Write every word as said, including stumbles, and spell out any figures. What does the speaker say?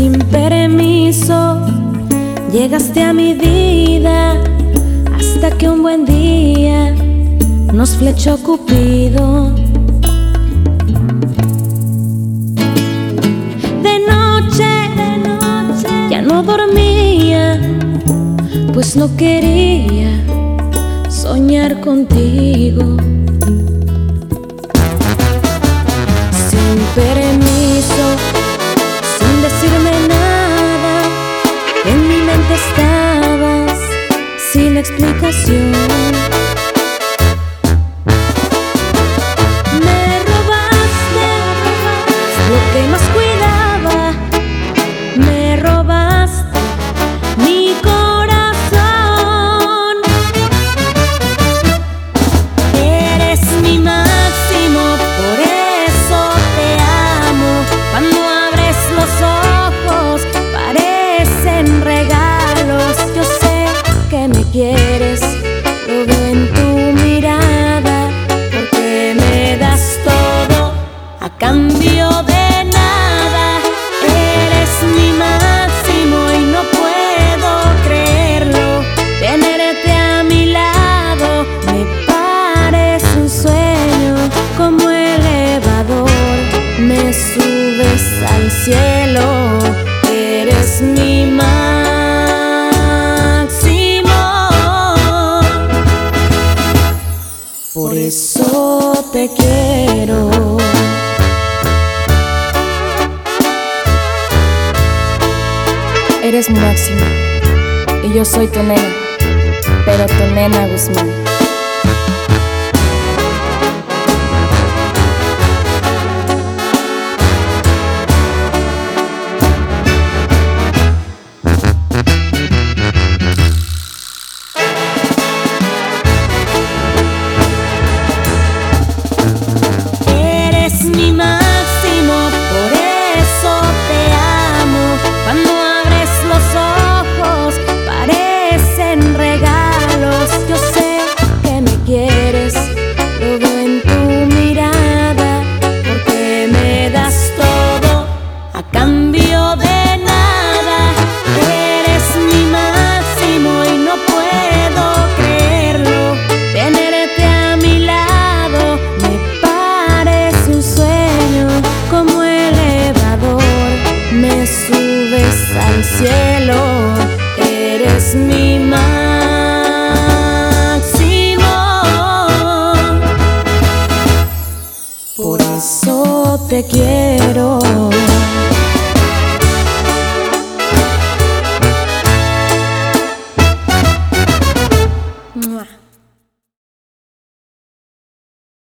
Sin permiso llegaste a mi vida, hasta que un buen día nos flechó Cupido. De noche, de noche ya no dormía, pues no quería soñar contigo. Sin permiso, sin decirme nada, en mi mente estabas sin explicación. Me robaste lo que más cuidaba, me robaste mi corazón. Eres mi máximo, por eso te amo. Cuando abres los ojos parecen regalos. Yo sé que me quieres, lo veo en tu mirada, porque me das todo a cambio de nada. Eres mi máximo y no puedo creerlo. Tenerte a mi lado me parece un sueño, como elevador me subes al cielo. Eres mi máximo, por eso te quiero. Eres mi máximo y yo soy tu nena, pero tu nena Guzmán. Eres mi máximo, por eso te amo. Cuando abres los ojos parecen regalos. Yo sé que me quieres, lo veo en tu mirada, porque me das todo a cambio de nada. Eres mi máximo y no puedo creerlo. Tenerte a mi lado me parece un sueño, como elevador me subes al cielo. Eres mi máximo, por eso te quiero.